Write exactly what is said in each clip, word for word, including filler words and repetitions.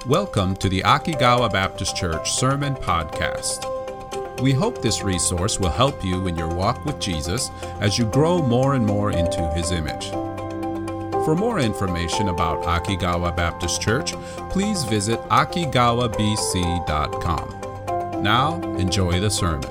Welcome to the Akigawa Baptist Church Sermon Podcast. We hope this resource will help you in your walk with Jesus as you grow more and more into His image. For more information about Akigawa Baptist Church, please visit akigawa b c dot com. Now, enjoy the sermon.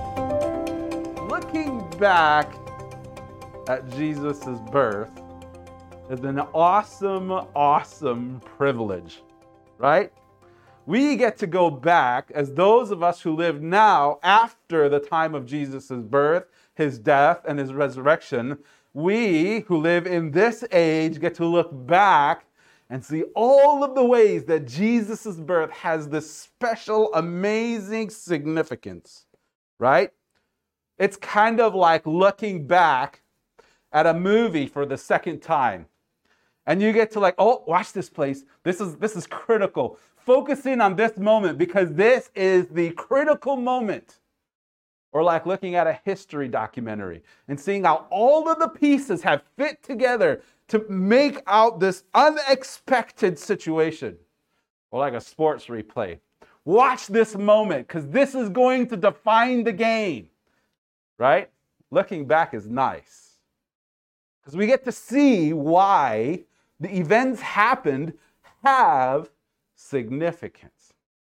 Looking back at Jesus' birth is an awesome, awesome privilege, right? We get to go back as those of us who live now after the time of Jesus' birth, His death, and His resurrection. We who live in this age get to look back and see all of the ways that Jesus' birth has this special, amazing significance, right? It's kind of like looking back at a movie for the second time. And you get to like, oh, watch this place. This is this is critical. Focusing on this moment because this is the critical moment. Or like looking at a history documentary and seeing how all of the pieces have fit together to make out this unexpected situation. Or like a sports replay. Watch this moment because this is going to define the game. Right? Looking back is nice. Because we get to see why the events happened have significance.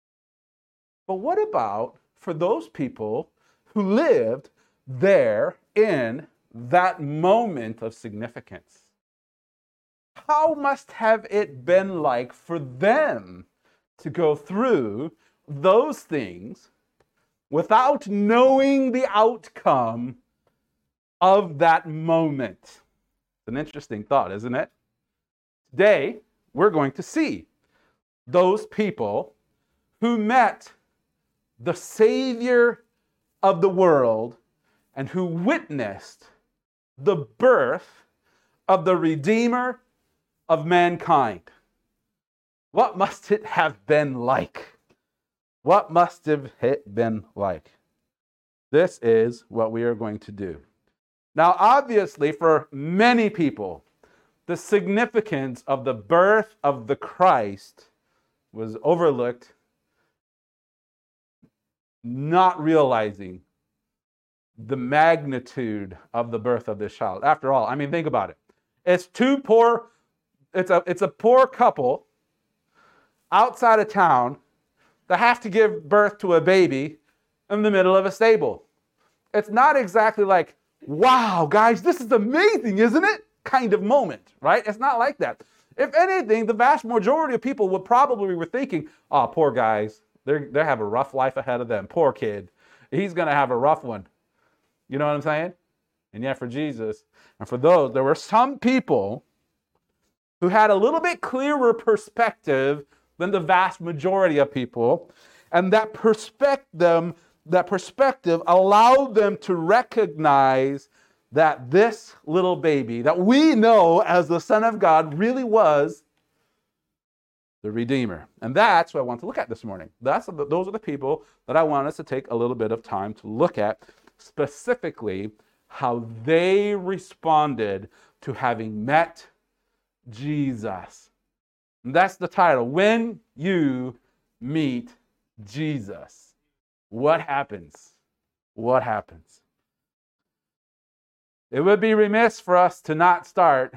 But what about for those people who lived there in that moment of significance? How must have it been like for them to go through those things without knowing the outcome of that moment? It's an interesting thought, isn't it? Today, we're going to see those people who met the Savior of the world and who witnessed the birth of the Redeemer of mankind. What must it have been like? What must have it been like? This is what we are going to do. Now, obviously, for many people, the significance of the birth of the Christ was overlooked, not realizing the magnitude of the birth of this child. After all, I mean, think about it. It's two poor, it's a, it's a poor couple outside of town that have to give birth to a baby in the middle of a stable. It's not exactly like, wow, guys, this is amazing, isn't it? Kind of moment, right? It's not like that. If anything, the vast majority of people would probably be thinking, oh, poor guys, they're, they have a rough life ahead of them. Poor kid. He's going to have a rough one. You know what I'm saying? And yet for Jesus, and for those, there were some people who had a little bit clearer perspective than the vast majority of people. And that perspective, that perspective allowed them to recognize that this little baby that we know as the Son of God really was the Redeemer. And that's what I want to look at this morning. That's those are the people that I want us to take a little bit of time to look at, specifically how they responded to having met Jesus. And that's the title. When you meet Jesus, what happens? What happens? It would be remiss for us to not start.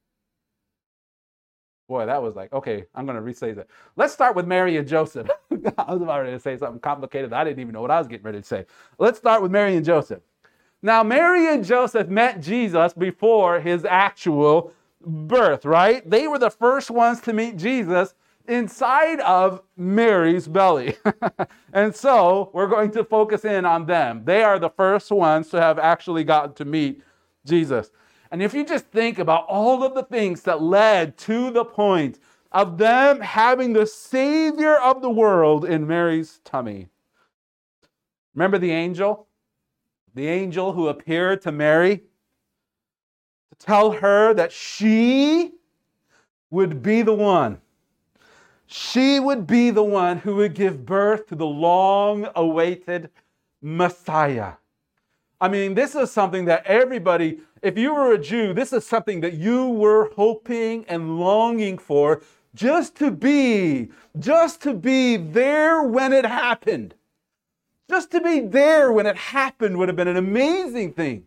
Boy, that was like, okay, I'm going to re-say that. Let's start with Mary and Joseph. I was about ready to say something complicated. I didn't even know what I was getting ready to say. Let's start with Mary and Joseph. Now, Mary and Joseph met Jesus before his actual birth, right? They were the first ones to meet Jesus inside of Mary's belly. And so we're going to focus in on them. They are the first ones to have actually gotten to meet Jesus. And if you just think about all of the things that led to the point of them having the Savior of the world in Mary's tummy. Remember the angel? The angel who appeared to Mary to tell her that she would be the one. She would be the one who would give birth to the long-awaited Messiah. I mean, this is something that everybody, if you were a Jew, this is something that you were hoping and longing for just to be, just to be there when it happened. Just to be there when it happened would have been an amazing thing.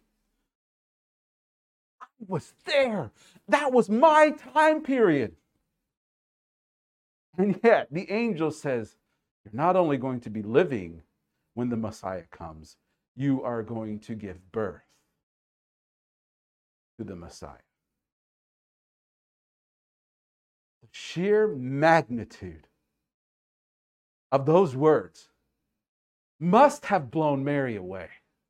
I was there. That was my time period. And yet, the angel says, you're not only going to be living when the Messiah comes, you are going to give birth to the Messiah. The sheer magnitude of those words must have blown Mary away.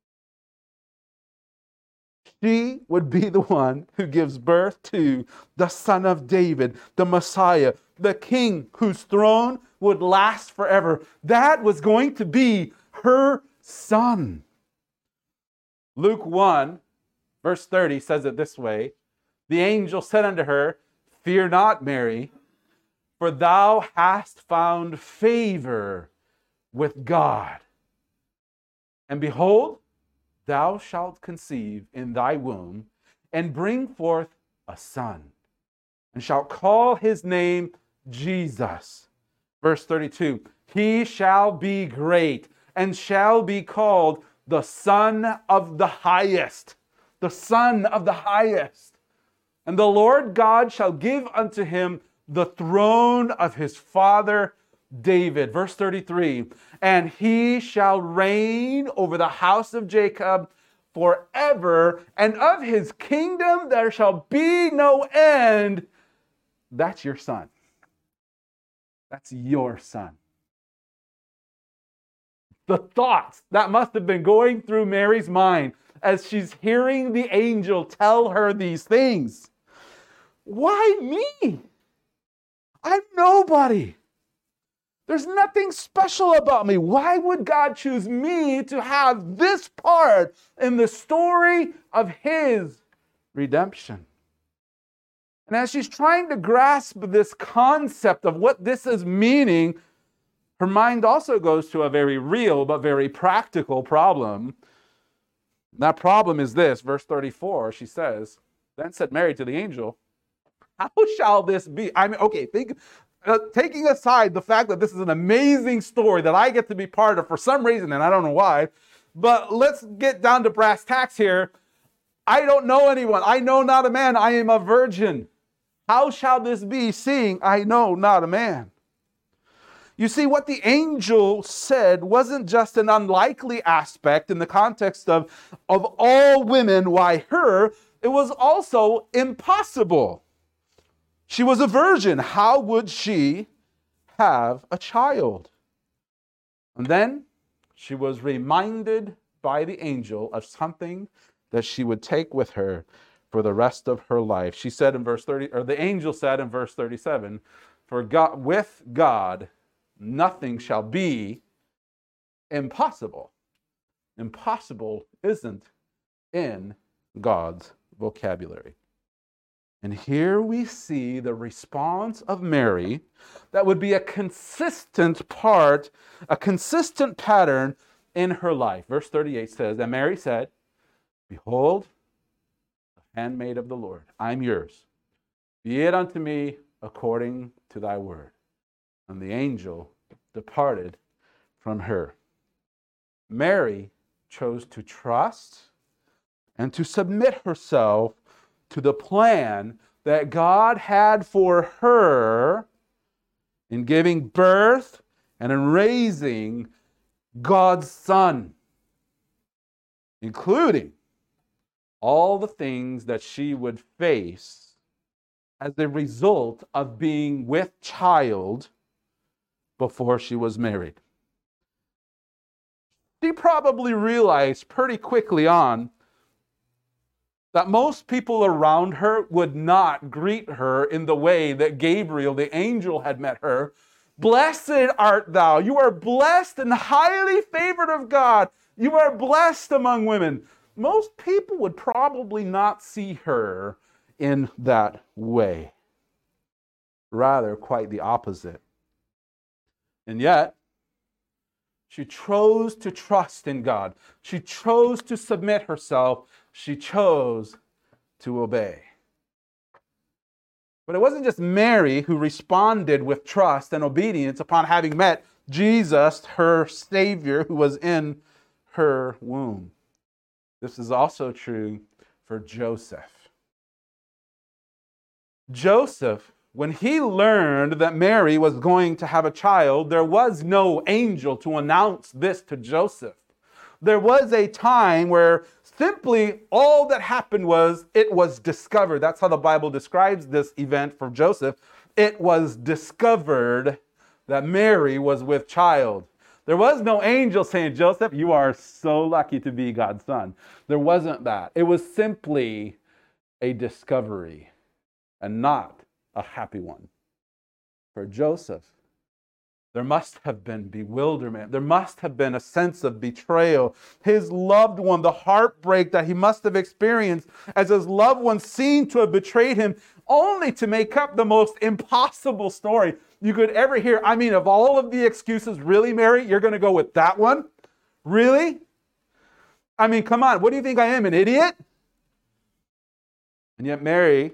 She would be the one who gives birth to the Son of David, the Messiah, the King whose throne would last forever. That was going to be her son. Luke one, verse thirty says it this way. The angel said unto her, fear not, Mary, for thou hast found favor with God. And behold, thou shalt conceive in thy womb, and bring forth a son, and shalt call his name Jesus. Verse thirty-two, he shall be great, and shall be called the Son of the Highest. The Son of the Highest. And the Lord God shall give unto him the throne of his father David. Verse thirty-three, and he shall reign over the house of Jacob forever, and of his kingdom there shall be no end. That's your son. That's your son. The thoughts that must have been going through Mary's mind as she's hearing the angel tell her these things. Why me? I'm nobody. There's nothing special about me. Why would God choose me to have this part in the story of his redemption? And as she's trying to grasp this concept of what this is meaning, her mind also goes to a very real but very practical problem. That problem is this, verse thirty-four, she says, then said Mary to the angel, how shall this be? I mean, okay, think, uh, taking aside the fact that this is an amazing story that I get to be part of for some reason, and I don't know why, but let's get down to brass tacks here. I don't know anyone. I know not a man. I am a virgin. How shall this be, seeing I know not a man? You see, what the angel said wasn't just an unlikely aspect in the context of, of all women, why her? It was also impossible. She was a virgin. How would she have a child? And then she was reminded by the angel of something that she would take with her for the rest of her life. She said in verse thirty, or the angel said in verse thirty-seven, for God, with God, nothing shall be impossible. Impossible isn't in God's vocabulary. And here we see the response of Mary that would be a consistent part, a consistent pattern in her life. Verse thirty-eight says, and Mary said, behold, the handmaid of the Lord, I'm yours. Be it unto me according to thy word. And the angel departed from her. Mary chose to trust and to submit herself to the plan that God had for her in giving birth and in raising God's Son, including all the things that she would face as a result of being with child before she was married. She probably realized pretty quickly on that most people around her would not greet her in the way that Gabriel, the angel, had met her. Blessed art thou. You are blessed and highly favored of God. You are blessed among women. Most people would probably not see her in that way. Rather, quite the opposite. And yet, she chose to trust in God. She chose to submit herself. She chose to obey. But it wasn't just Mary who responded with trust and obedience upon having met Jesus, her Savior, who was in her womb. This is also true for Joseph. Joseph, when he learned that Mary was going to have a child, there was no angel to announce this to Joseph. There was a time where simply all that happened was it was discovered. That's how the Bible describes this event for Joseph. It was discovered that Mary was with child. There was no angel saying, Joseph, you are so lucky to be God's son. There wasn't that. It was simply a discovery and not a happy one. For Joseph, there must have been bewilderment. There must have been a sense of betrayal. His loved one, the heartbreak that he must have experienced as his loved one seemed to have betrayed him, only to make up the most impossible story you could ever hear. I mean, of all of the excuses, really, Mary, you're going to go with that one? Really? I mean, come on. What do you think I am, an idiot? And yet Mary,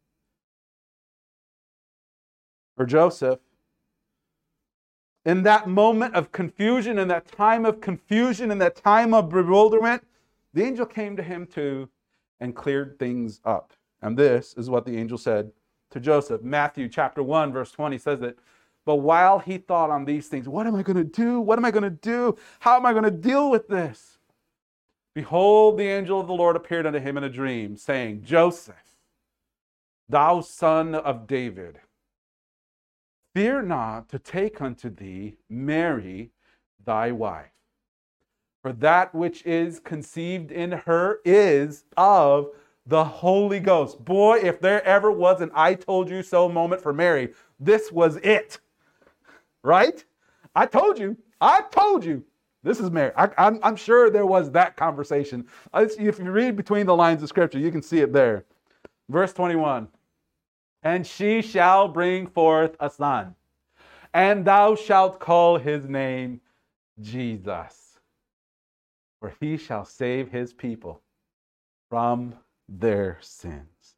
or Joseph, in that moment of confusion, in that time of confusion, in that time of bewilderment, the angel came to him too and cleared things up. And this is what the angel said to Joseph. Matthew chapter one, verse twenty says it. But while he thought on these things, what am I going to do? What am I going to do? How am I going to deal with this? Behold, the angel of the Lord appeared unto him in a dream, saying, Joseph, thou son of David, fear not to take unto thee Mary thy wife. For that which is conceived in her is of the Holy Ghost. Boy, if there ever was an I told you so moment for Mary, this was it. Right? I told you. I told you. This is Mary. I, I'm, I'm sure there was that conversation. If you read between the lines of Scripture, you can see it there. Verse twenty-one. And she shall bring forth a son, and thou shalt call his name Jesus, for he shall save his people from their sins.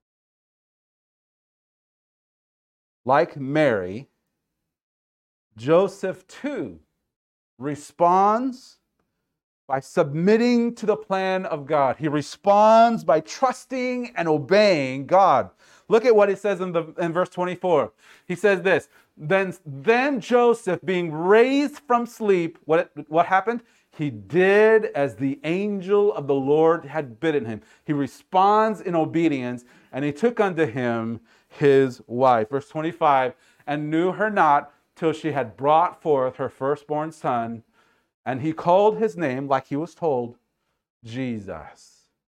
Like Mary, Joseph too responds by submitting to the plan of God. He responds by trusting and obeying God. Look at what it says in, the, in verse twenty-four. He says this, then, then Joseph, being raised from sleep, what, what happened? He did as the angel of the Lord had bidden him. He responds in obedience, and he took unto him his wife. Verse twenty-five, and knew her not till she had brought forth her firstborn son, and he called his name, like he was told, Jesus.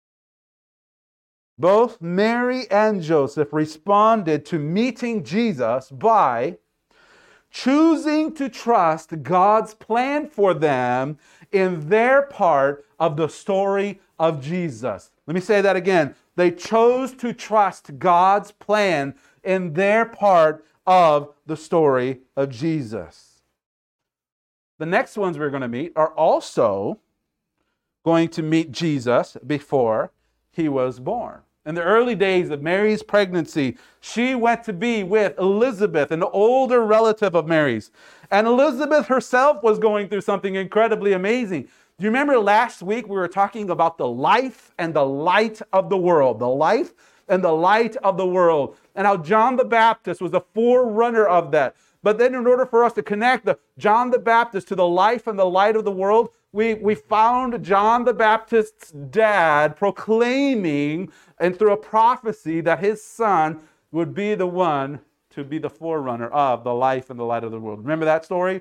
Both Mary and Joseph responded to meeting Jesus by choosing to trust God's plan for them in their part of the story of Jesus. Let me say that again. They chose to trust God's plan in their part of the story of Jesus. The next ones we're going to meet are also going to meet Jesus before he was born. In the early days of Mary's pregnancy, she went to be with Elizabeth, an older relative of Mary's. And Elizabeth herself was going through something incredibly amazing. Do you remember last week we were talking about the life and the light of the world? The life and the light of the world. And how John the Baptist was the forerunner of that. But then in order for us to connect the John the Baptist to the life and the light of the world, we, we found John the Baptist's dad proclaiming, and through a prophecy, that his son would be the one to be the forerunner of the life and the light of the world. Remember that story?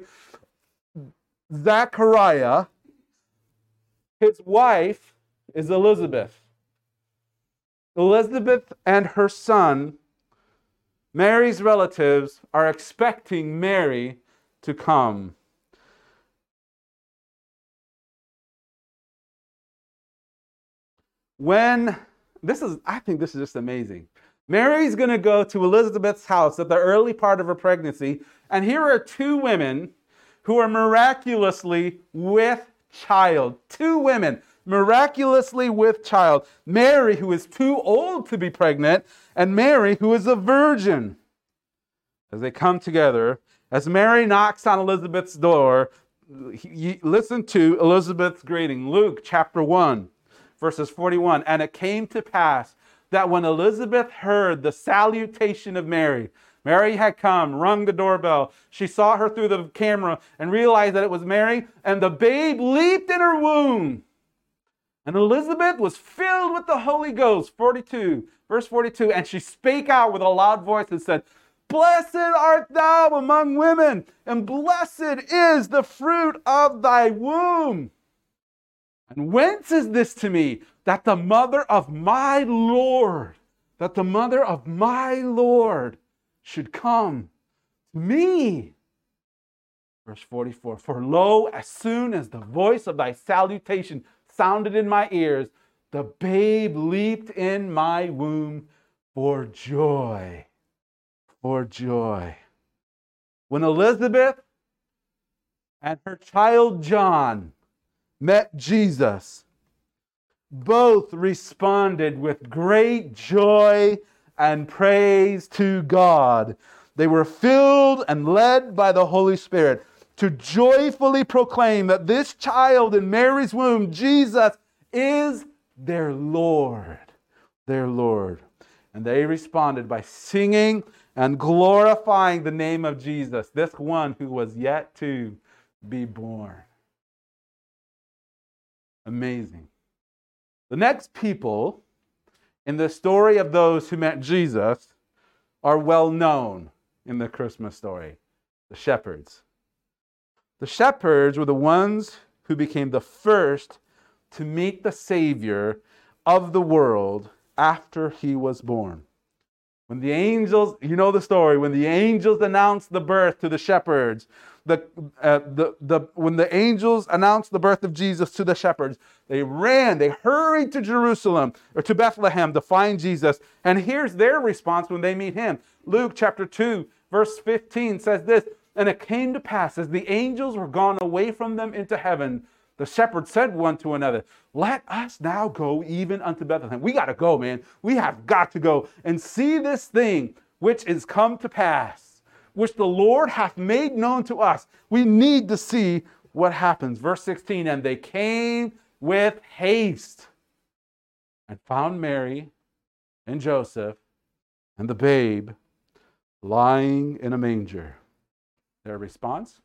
Zechariah, his wife is Elizabeth. Elizabeth and her son, Mary's relatives, are expecting Mary to come. When, this is, I think this is just amazing. Mary's going to go to Elizabeth's house at the early part of her pregnancy, and here are two women who are miraculously with child. Two women. miraculously with child. Mary, who is too old to be pregnant, and Mary, who is a virgin. As they come together, as Mary knocks on Elizabeth's door, listen to Elizabeth's greeting. Luke chapter one, verses forty-one. And it came to pass that when Elizabeth heard the salutation of Mary, Mary had come, rung the doorbell. She saw her through the camera and realized that it was Mary, and the babe leaped in her womb. And Elizabeth was filled with the Holy Ghost. forty-two, verse forty-two. And she spake out with a loud voice and said, Blessed art thou among women, and blessed is the fruit of thy womb. And whence is this to me, that the mother of my Lord, that the mother of my Lord should come to me? Verse forty-four, For lo, as soon as the voice of thy salutation sounded in my ears, the babe leaped in my womb for joy. For joy. When Elizabeth and her child John met Jesus, both responded with great joy and praise to God. They were filled and led by the Holy Spirit to joyfully proclaim that this child in Mary's womb, Jesus, is their Lord. Their Lord. And they responded by singing and glorifying the name of Jesus, this one who was yet to be born. Amazing. The next people in the story of those who met Jesus are well known in the Christmas story, the shepherds. The shepherds were the ones who became the first to meet the Savior of the world after he was born. When the angels, you know the story, when the angels announced the birth to the shepherds, the, uh, the, the, when the angels announced the birth of Jesus to the shepherds, they ran, they hurried to Jerusalem, or to Bethlehem to find Jesus. And here's their response when they meet him. Luke chapter two, verse fifteen says this, And it came to pass, as the angels were gone away from them into heaven, the shepherds said one to another, Let us now go even unto Bethlehem. We got to go, man. We have got to go and see this thing which is come to pass, which the Lord hath made known to us. We need to see what happens. Verse sixteen, And they came with haste and found Mary and Joseph and the babe lying in a manger. Their response?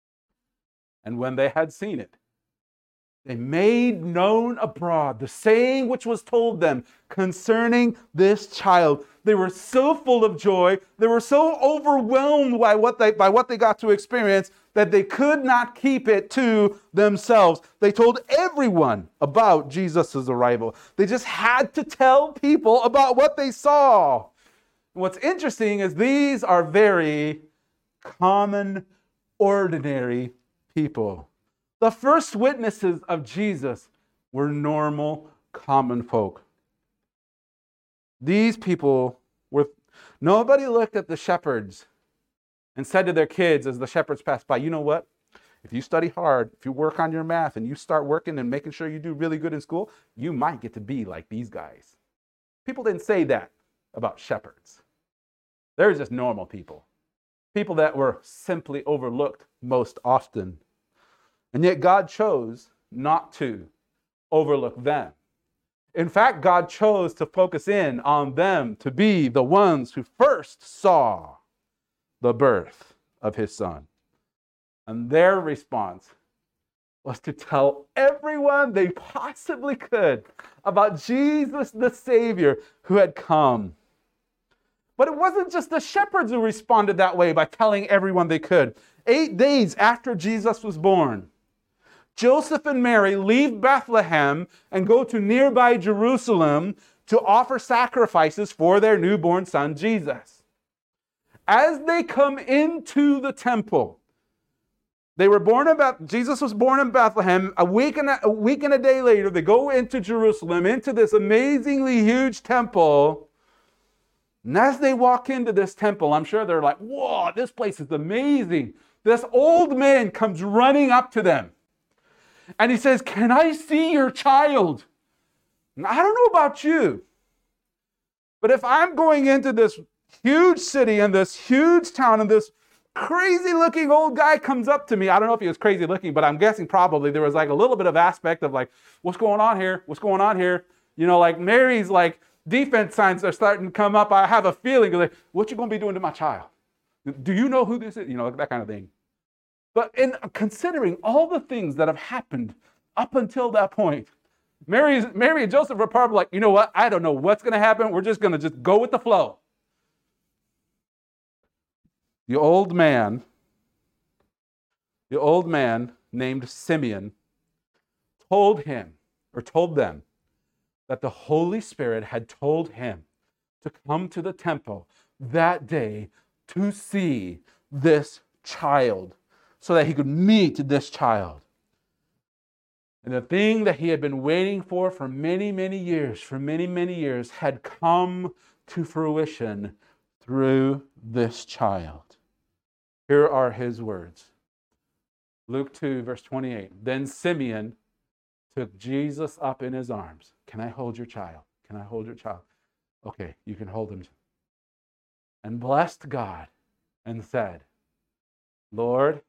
And when they had seen it, they made known abroad the saying which was told them concerning this child. They were so full of joy, they were so overwhelmed by what they, by what they got to experience, that they could not keep it to themselves. They told everyone about Jesus' arrival. They just had to tell people about what they saw. And what's interesting is these are very common, ordinary people. The first witnesses of Jesus were normal, common folk. These people were, nobody looked at the shepherds and said to their kids as the shepherds passed by, you know what? If you study hard, if you work on your math and you start working and making sure you do really good in school, you might get to be like these guys. People didn't say that about shepherds. They're just normal people. People that were simply overlooked most often. And yet God chose not to overlook them. In fact, God chose to focus in on them to be the ones who first saw the birth of his son. And their response was to tell everyone they possibly could about Jesus the Savior who had come. But it wasn't just the shepherds who responded that way by telling everyone they could. Eight days after Jesus was born, Joseph and Mary leave Bethlehem and go to nearby Jerusalem to offer sacrifices for their newborn son, Jesus. As they come into the temple, they were born in Beth- Jesus was born in Bethlehem. A week, and a, a week and a day later, they go into Jerusalem, into this amazingly huge temple. And as they walk into this temple, I'm sure they're like, whoa, this place is amazing. This old man comes running up to them. And he says, can I see your child? And I don't know about you, but if I'm going into this huge city and this huge town and this crazy looking old guy comes up to me, I don't know if he was crazy looking, but I'm guessing probably there was like a little bit of aspect of like, what's going on here? What's going on here? You know, like Mary's like defense signs are starting to come up. I have a feeling like, what you going to be doing to my child? Do you know who this is? You know, that kind of thing. But in considering all the things that have happened up until that point, Mary's, Mary and Joseph are probably like, you know what? I don't know what's going to happen. We're just going to just go with the flow. The old man, the old man named Simeon told him, or told them, that the Holy Spirit had told him to come to the temple that day to see this child, so that he could meet this child. And the thing that he had been waiting for for many, many years, for many, many years, had come to fruition through this child. Here are his words. Luke two, verse twenty-eight. Then Simeon took Jesus up in his arms. Can I hold your child? Can I hold your child? Okay, you can hold him. And blessed God and said, Lord,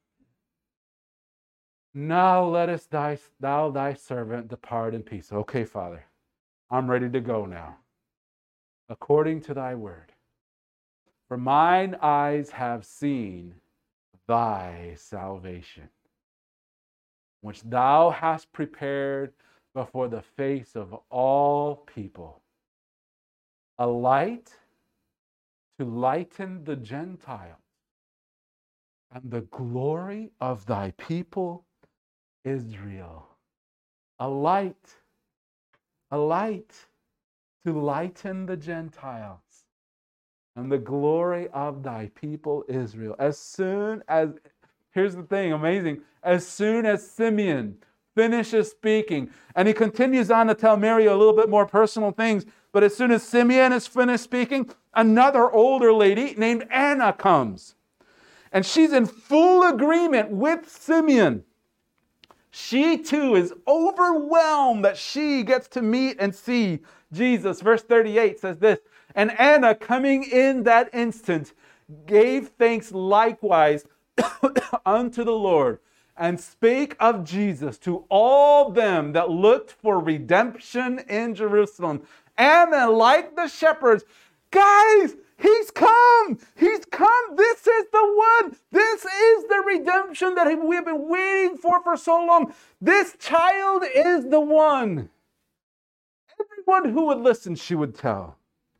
now lettest thy, thou thy servant depart in peace. Okay, Father, I'm ready to go now, according to thy word. For mine eyes have seen thy salvation, which thou hast prepared before the face of all people, a light to lighten the Gentiles, and the glory of thy people Israel. A light, a light to lighten the Gentiles, and the glory of thy people Israel. As soon as, here's the thing, amazing, as soon as Simeon finishes speaking, and he continues on to tell Mary a little bit more personal things, but as soon as Simeon is finished speaking, another older lady named Anna comes. And she's in full agreement with Simeon. She too is overwhelmed that she gets to meet and see Jesus. Verse thirty-eight says this, and Anna, coming in that instant, gave thanks likewise unto the Lord, and spake of Jesus to all them that looked for redemption in Jerusalem. Anna, like the shepherds, guys, he's come. He's come. This is the one. This is the redemption that we have been waiting for for so long. This child is the one. Everyone who would listen, she would tell.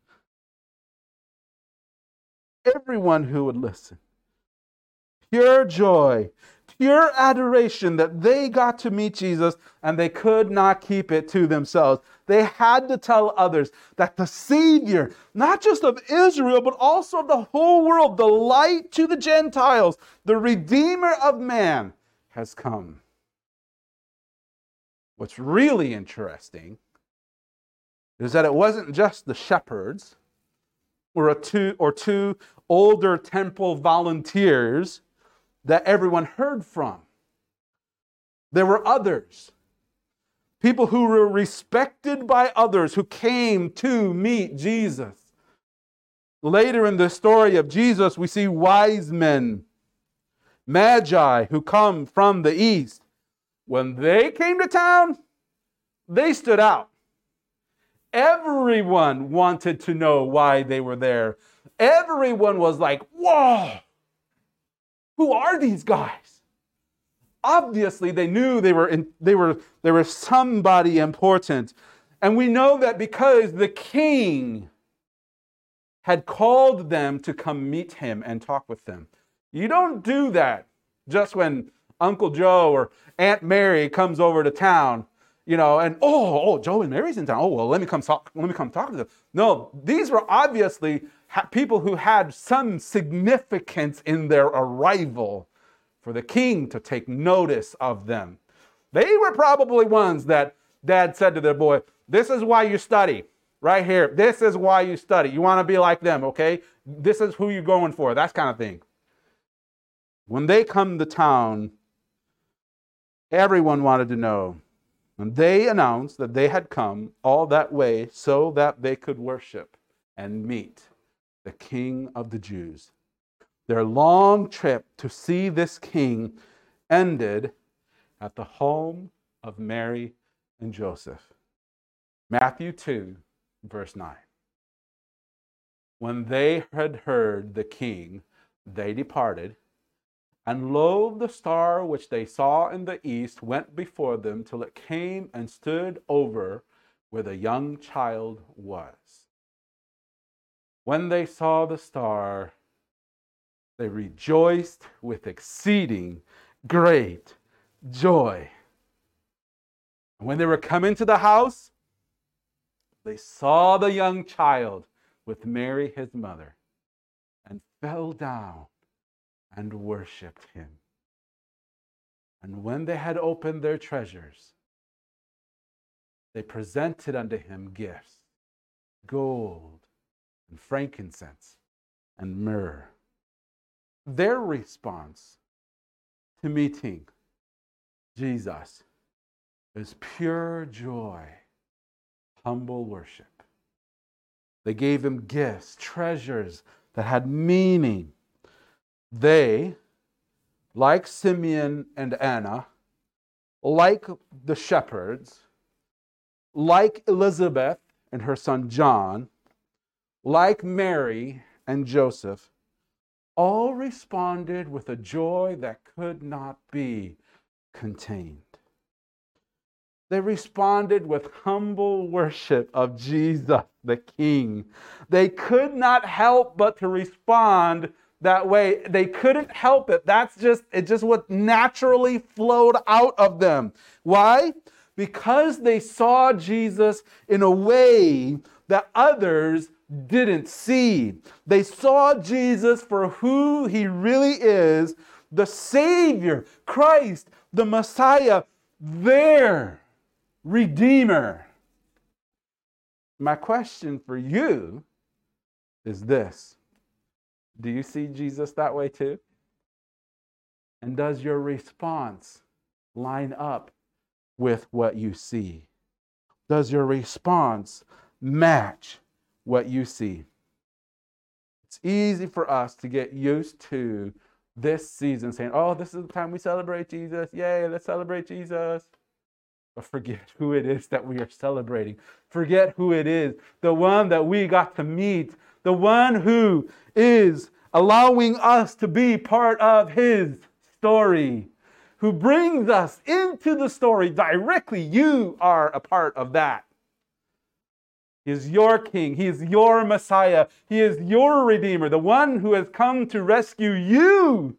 Everyone who would listen. Pure joy, pure adoration that they got to meet Jesus, and they could not keep it to themselves. They had to tell others that the Savior, not just of Israel, but also of the whole world, the light to the Gentiles, the Redeemer of man, has come. What's really interesting is that it wasn't just the shepherds or, a two, or two older temple volunteers that everyone heard from. There were others. People who were respected by others who came to meet Jesus. Later in the story of Jesus, we see wise men, magi who come from the east. When they came to town, they stood out. Everyone wanted to know why they were there. Everyone was like, whoa, who are these guys? Obviously, they knew they were in, they were they were somebody important. And we know that because the king had called them to come meet him and talk with them. You don't do that just when Uncle Joe or Aunt Mary comes over to town, you know, and oh, oh, Joe and Mary's in town. Oh, well, let me come talk, let me come talk to them. No, these were obviously people who had some significance in their arrival for the king to take notice of them. They were probably ones that dad said to their boy, this is why you study right here. This is why you study. You want to be like them, okay? This is who you're going for, that kind of thing. When they come to town, Everyone wanted to know. And they announced that they had come all that way so that they could worship and meet the King of the Jews. Their long trip to see this king ended at the home of Mary and Joseph. Matthew two, verse nine. When they had heard the king, they departed, and lo, the star which they saw in the east went before them till it came and stood over where the young child was. When they saw the star, they rejoiced with exceeding great joy. And when they were come into the house, they saw the young child with Mary his mother, and fell down and worshipped him. And when they had opened their treasures, they presented unto him gifts, gold and frankincense and myrrh. Their response to meeting Jesus is pure joy, humble worship. They gave him gifts, treasures that had meaning. They, like Simeon and Anna, like the shepherds, like Elizabeth and her son John, like Mary and Joseph, all responded with a joy that could not be contained. They responded with humble worship of Jesus, the King. They could not help but to respond that way. They couldn't help it. That's just, it just what naturally flowed out of them. Why? Because they saw Jesus in a way that others didn't see. They saw Jesus for who he really is, the Savior, Christ, the Messiah, their Redeemer. My question for you is this: do you see Jesus that way too? And does your response line up with what you see? Does your response match what you see? It's easy for us to get used to this season saying, oh, this is the time we celebrate Jesus. Yay, let's celebrate Jesus. But forget who it is that we are celebrating. Forget who it is, the one that we got to meet, the one who is allowing us to be part of his story, who brings us into the story directly. You are a part of that. He is your King. He is your Messiah. He is your Redeemer, the one who has come to rescue you.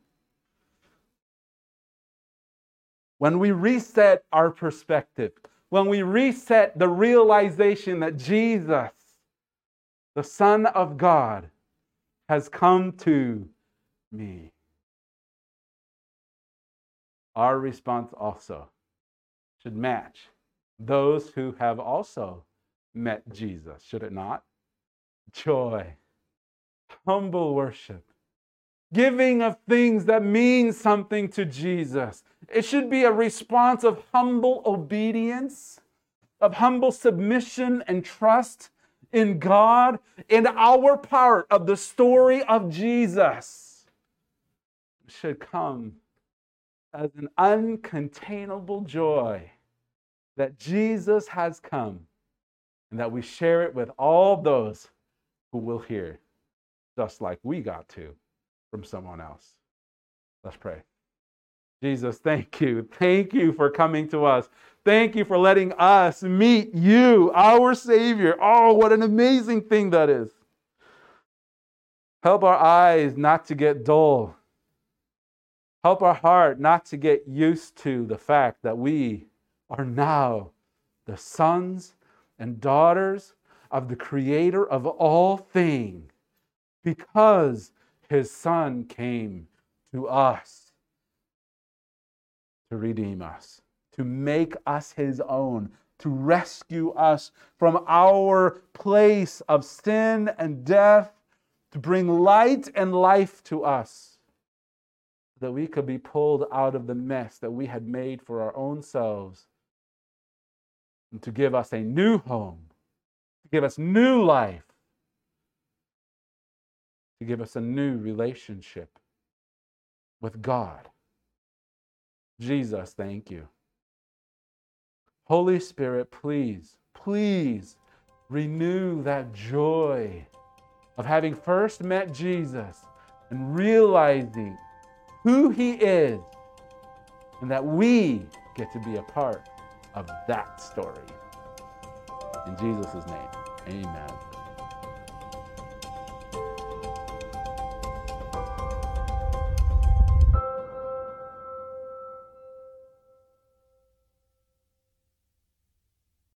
When we reset our perspective, when we reset the realization that Jesus, the Son of God, has come to me, our response also should match those who have also met Jesus, should it not? Joy, humble worship, giving of things that mean something to Jesus. It should be a response of humble obedience, of humble submission and trust in God, in our part of the story of Jesus. It should come as an uncontainable joy that Jesus has come, and that we share it with all those who will hear, just like we got to from someone else. Let's pray. Jesus, thank you. Thank you for coming to us. Thank you for letting us meet you, our Savior. Oh, what an amazing thing that is. Help our eyes not to get dull. Help our heart not to get used to the fact that we are now the sons and daughters of the Creator of all things, because his Son came to us to redeem us, to make us his own, to rescue us from our place of sin and death, to bring light and life to us. that we could be pulled out of the mess that we had made for our own selves, and to give us a new home, to give us new life, to give us a new relationship with God. Jesus, thank you. Holy Spirit, please, please renew that joy of having first met Jesus and realizing who he is, and that we get to be a part of that story. In Jesus' name, amen.